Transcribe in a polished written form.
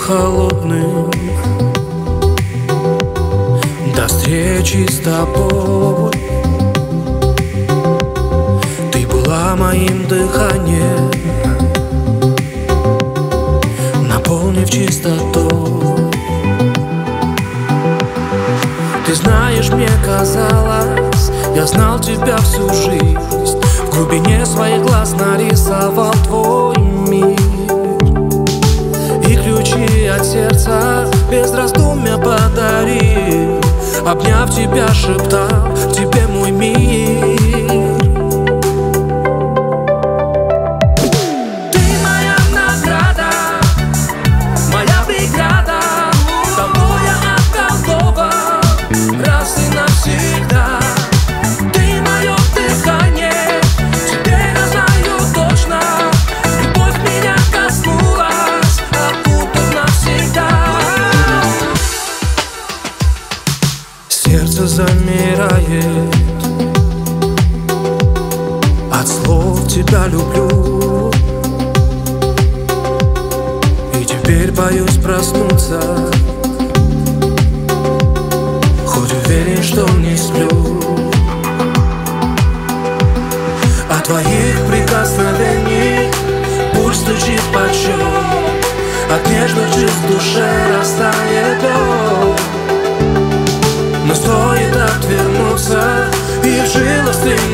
холодным. До встречи с тобой. Ты была моим дыханием, наполнив чистотой. Ты знаешь, мне казалось, я знал тебя всю жизнь. В глубине своих глаз нарисовал твой мир, и ключи от сердца без раздумья подарил. Обняв тебя, шептал в тебе мой мир. Ты моя награда, моя бригада. Тобой я околдован раз и навсегда. Ты мое дыхание, теперь я знаю точно. Любовь меня коснулась, окутав навсегда. Сердце замирает от слов «тебя люблю». И теперь боюсь проснуться, хоть уверен, что не сплю. От твоих прикосновений пульс стучит почет, от нежных чувств в душе растает лед. Но стоит отвернуться, и в жилах стремится